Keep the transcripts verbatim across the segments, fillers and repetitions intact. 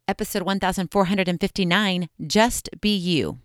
episode one thousand four hundred fifty-nine, Just Be You.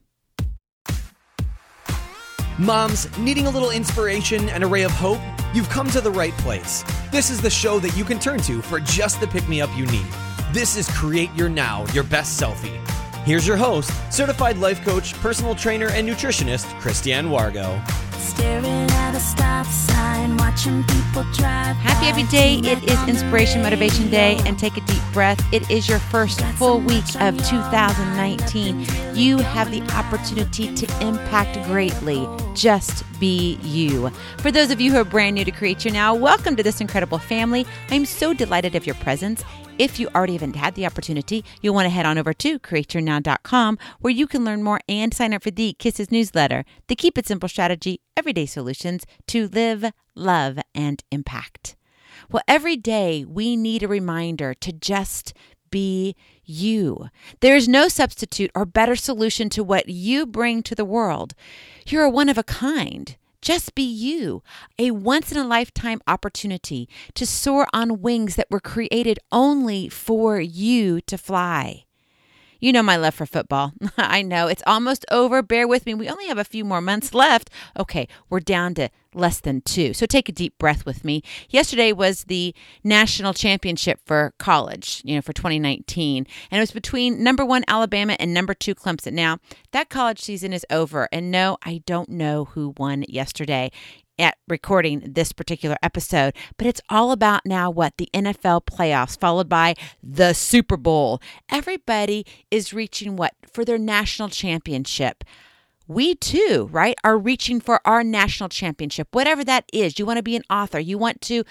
Moms, needing a little inspiration and a ray of hope? You've come to the right place. This is the show that you can turn to for just the pick-me-up you need. This is Create Your Now, Your Best Selfie. Here's your host, certified life coach, personal trainer, and nutritionist, Christiane Wargo. Staring at a stop sign, watching people drive. Happy every day. It is Inspiration Motivation Day, and take a deep breath. It is your first full week of two thousand nineteen. You have the opportunity to impact greatly. Just be you. For those of you who are brand new to Create Your Now, welcome to this incredible family. I'm so delighted of your presence. If you already haven't had the opportunity, you'll want to head on over to create your now dot com, where you can learn more and sign up for the Kisses newsletter, the Keep It Simple strategy, everyday solutions to live, love, and impact. Well, every day we need a reminder to just be you. There is no substitute or better solution to what you bring to the world. You're a one of a kind. Just be you, a once-in-a-lifetime opportunity to soar on wings that were created only for you to fly. You know my love for football. I know it's almost over. Bear with me. We only have a few more months left. Okay, we're down to less than two. So take a deep breath with me. Yesterday was the national championship for college, you know, for twenty nineteen. And it was between number one Alabama and number two Clemson. Now, that college season is over. And no, I don't know who won yesterday at recording this particular episode, but it's all about now what the N F L playoffs, followed by the Super Bowl. Everybody is reaching what? For their national championship. We too, right, are reaching for our national championship, whatever that is. You want to be an author. You want to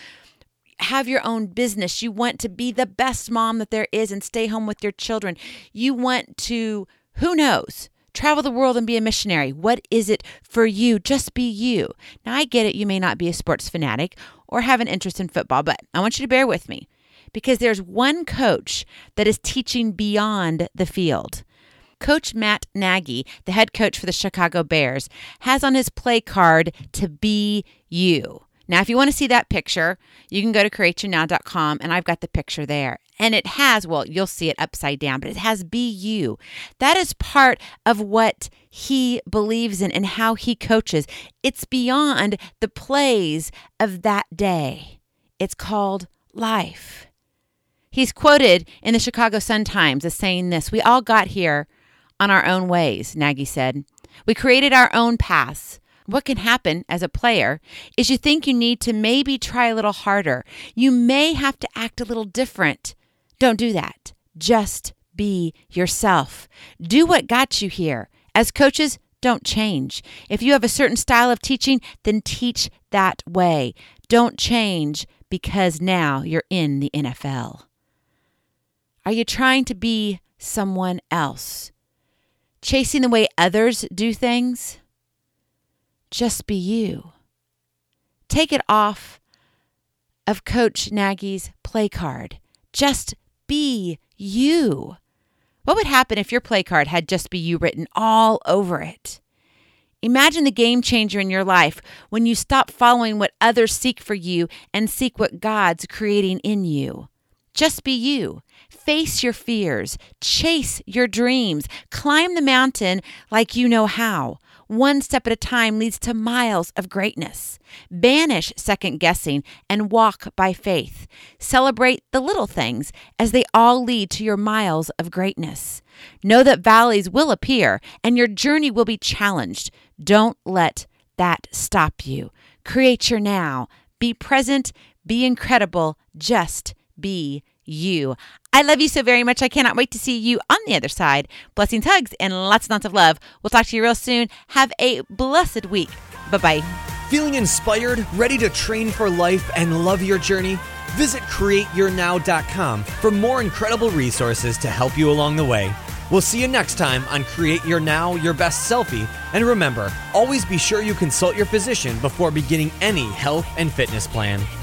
have your own business. You want to be the best mom that there is and stay home with your children. You want to, who knows, travel the world and be a missionary. What is it for you? Just be you. Now, I get it. You may not be a sports fanatic or have an interest in football, but I want you to bear with me because there's one coach that is teaching beyond the field. Coach Matt Nagy, the head coach for the Chicago Bears, has on his play card to be you. Now, if you want to see that picture, you can go to create your now dot com, and I've got the picture there. And it has, well, you'll see it upside down, but it has be you. That is part of what he believes in and how he coaches. It's beyond the plays of that day. It's called life. He's quoted in the Chicago Sun-Times as saying this: "We all got here on our own ways," Nagy said. "We created our own paths. What can happen as a player is you think you need to maybe try a little harder. You may have to act a little different. Don't do that. Just be yourself. Do what got you here. As coaches, don't change. If you have a certain style of teaching, then teach that way. Don't change because now you're in the N F L. Are you trying to be someone else? Chasing the way others do things? Just be you. Take it off of Coach Nagy's play card. Just be you. What would happen if your play card had just be you written all over it? Imagine the game changer in your life when you stop following what others seek for you and seek what God's creating in you. Just be you. Face your fears. Chase your dreams. Climb the mountain like you know how. One step at a time leads to miles of greatness. Banish second guessing and walk by faith. Celebrate the little things as they all lead to your miles of greatness. Know that valleys will appear and your journey will be challenged. Don't let that stop you. Create your now. Be present. Be incredible. Just be you. I love you so very much. I cannot wait to see you on the other side. Blessings, hugs, and lots and lots of love. We'll talk to you real soon. Have a blessed week. Bye-bye. Feeling inspired, ready to train for life and love your journey? Visit create your now dot com for more incredible resources to help you along the way. We'll see you next time on Create Your Now, Your Best Selfie. And remember, always be sure you consult your physician before beginning any health and fitness plan.